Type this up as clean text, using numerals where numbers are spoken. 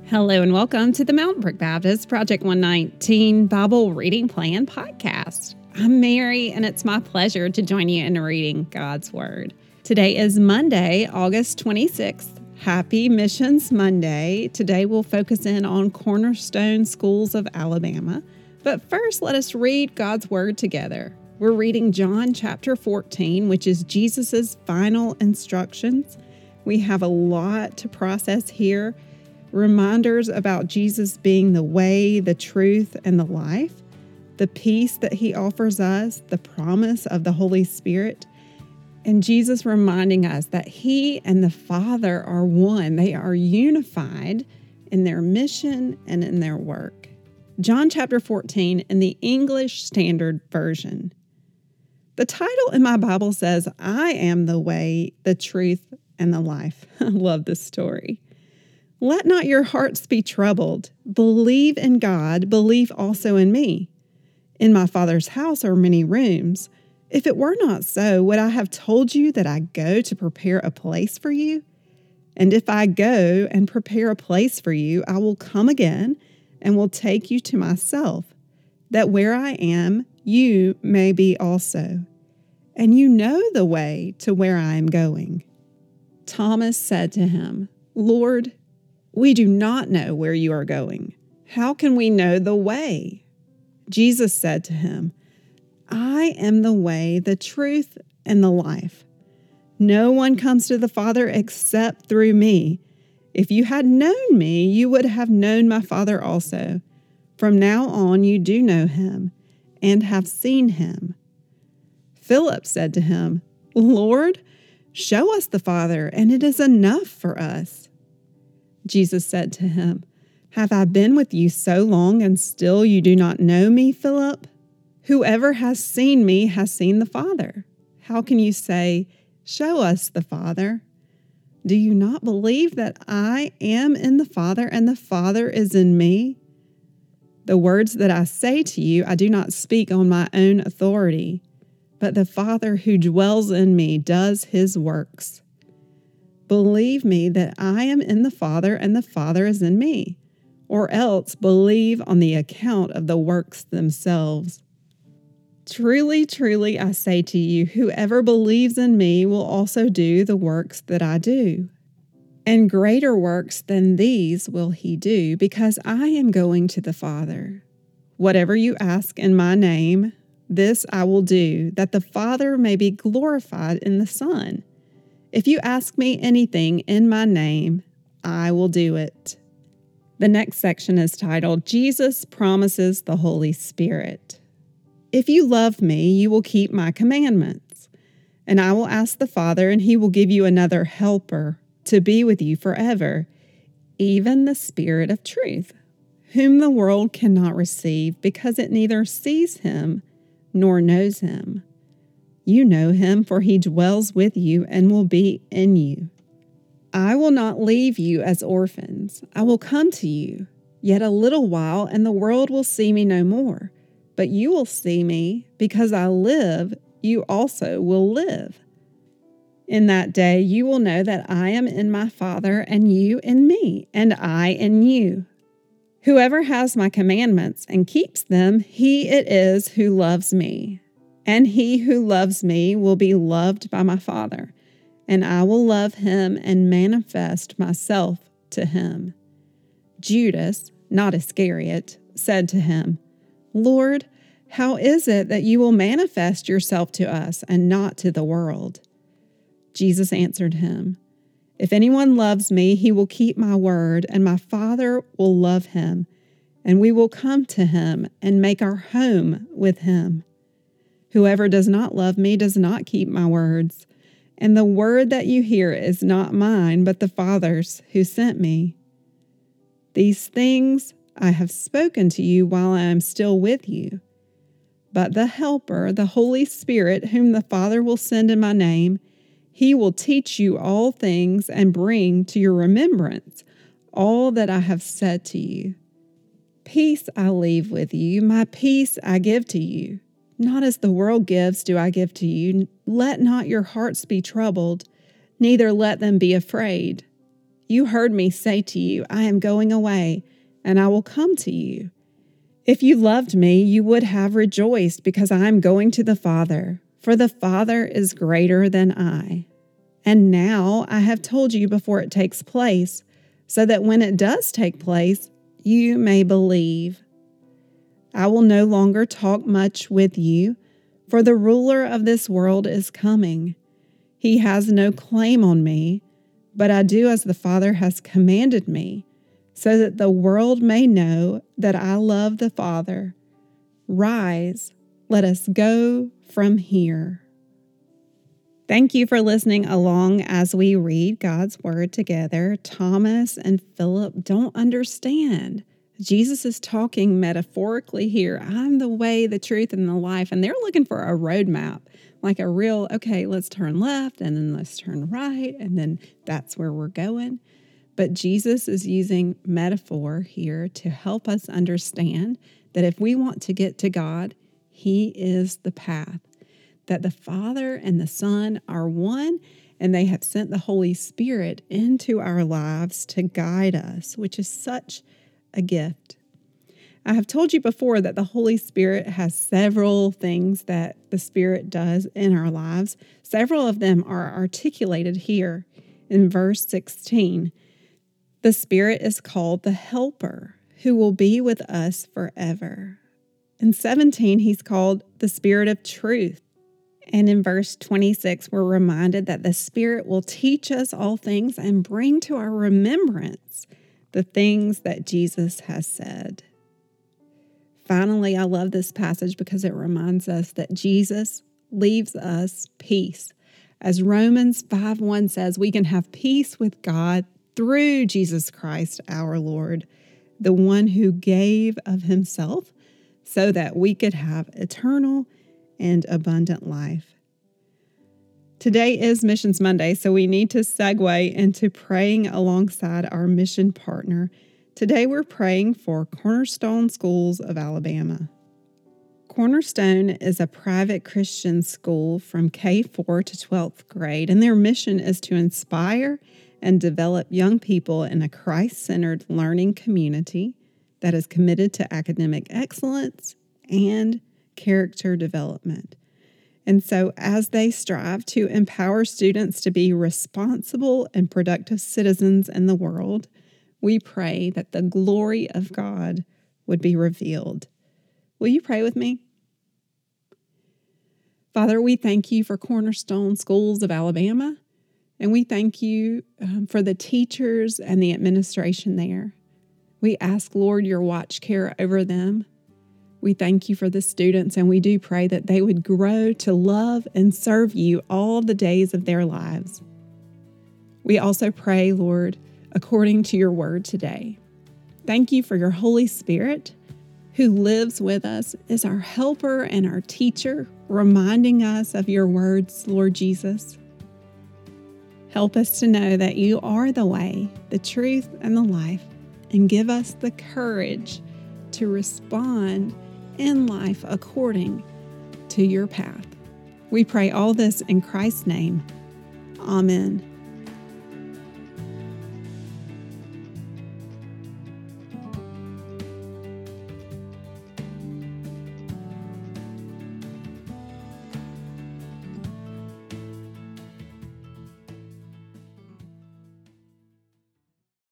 Hello and welcome to the Mountain Brook Baptist Project 119 Bible Reading Plan podcast. I'm Mary, and it's my pleasure to join you in reading God's Word. Today is Monday, August 26th. Happy Missions Monday. Today we'll focus in on Cornerstone Schools of Alabama. But first, let us read God's Word together. We're reading John chapter 14, which is Jesus' final instructions. We have a lot to process here. Reminders about Jesus being the way, the truth, and the life, the peace that he offers us, the promise of the Holy Spirit, and Jesus reminding us that he and the Father are one. They are unified in their mission and in their work. John chapter 14 in the English Standard Version. The title in my Bible says, I am the way, the truth, and the life. I love this story. Let not your hearts be troubled. Believe in God, believe also in me. In my Father's house are many rooms. If it were not so, would I have told you that I go to prepare a place for you? And if I go and prepare a place for you, I will come again and will take you to myself, that where I am, you may be also. And you know the way to where I am going. Thomas said to him, Lord, we do not know where you are going. How can we know the way? Jesus said to him, I am the way, the truth, and the life. No one comes to the Father except through me. If you had known me, you would have known my Father also. From now on you do know him and have seen him. Philip said to him, Lord, show us the Father, and it is enough for us. Jesus said to him, Have I been with you so long, and still you do not know me, Philip? Whoever has seen me has seen the Father. How can you say, Show us the Father? Do you not believe that I am in the Father, and the Father is in me? The words that I say to you, I do not speak on my own authority, but the Father who dwells in me does his works. Believe me that I am in the Father and the Father is in me, or else believe on the account of the works themselves. Truly, truly, I say to you, whoever believes in me will also do the works that I do. And greater works than these will he do, because I am going to the Father. Whatever you ask in my name, this I will do, that the Father may be glorified in the Son. If you ask me anything in my name, I will do it. The next section is titled, Jesus Promises the Holy Spirit. If you love me, you will keep my commandments. And I will ask the Father, and he will give you another helper to be with you forever, even the Spirit of truth, whom the world cannot receive, because it neither sees him nor knows him. You know him, for he dwells with you and will be in you. I will not leave you as orphans. I will come to you. Yet a little while, and the world will see me no more. But you will see me, because I live, you also will live. In that day you will know that I am in my Father, and you in me, and I in you. Whoever has my commandments and keeps them, he it is who loves me. And he who loves me will be loved by my Father, and I will love him and manifest myself to him. Judas, not Iscariot, said to him, Lord, how is it that you will manifest yourself to us and not to the world? Jesus answered him, If anyone loves me, he will keep my word, and my Father will love him, and we will come to him and make our home with him. Whoever does not love me does not keep my words, and the word that you hear is not mine, but the Father's who sent me. These things I have spoken to you while I am still with you. But the Helper, the Holy Spirit, whom the Father will send in my name, he will teach you all things and bring to your remembrance all that I have said to you. Peace I leave with you, my peace I give to you. Not as the world gives do I give to you. Let not your hearts be troubled, neither let them be afraid. You heard me say to you, I am going away, and I will come to you. If you loved me, you would have rejoiced because I am going to the Father, for the Father is greater than I. And now I have told you before it takes place, so that when it does take place, you may believe. I will no longer talk much with you, for the ruler of this world is coming. He has no claim on me, but I do as the Father has commanded me, so that the world may know that I love the Father. Rise, let us go from here. Thank you for listening along as we read God's Word together. Thomas and Philip don't understand. Jesus is talking metaphorically here. I'm the way, the truth, and the life. And they're looking for a roadmap, like a real, okay, let's turn left and then let's turn right. And then that's where we're going. But Jesus is using metaphor here to help us understand that if we want to get to God, He is the path. That the Father and the Son are one, and they have sent the Holy Spirit into our lives to guide us, which is such a gift. I have told you before that the Holy Spirit has several things that the Spirit does in our lives. Several of them are articulated here in verse 16. The Spirit is called the Helper, who will be with us forever. In 17, He's called the Spirit of Truth. And in verse 26, we're reminded that the Spirit will teach us all things and bring to our remembrance the things that Jesus has said. Finally, I love this passage because it reminds us that Jesus leaves us peace. As Romans 5:1 says, we can have peace with God through Jesus Christ our Lord, the one who gave of Himself so that we could have eternal and abundant life. Today is Missions Monday, so we need to segue into praying alongside our mission partner. Today we're praying for Cornerstone Schools of Alabama. Cornerstone is a private Christian school from K-4 to 12th grade, and their mission is to inspire and develop young people in a Christ-centered learning community that is committed to academic excellence and character development. And so as they strive to empower students to be responsible and productive citizens in the world, we pray that the glory of God would be revealed. Will you pray with me? Father, we thank you for Cornerstone Schools of Alabama, and we thank you for the teachers and the administration there. We ask, Lord, your watch care over them. We thank you for the students, and we do pray that they would grow to love and serve you all the days of their lives. We also pray, Lord, according to your word today. Thank you for your Holy Spirit, who lives with us, is our helper and our teacher, reminding us of your words, Lord Jesus. Help us to know that you are the way, the truth, and the life, and give us the courage to respond in life according to your path. We pray all this in Christ's name. Amen.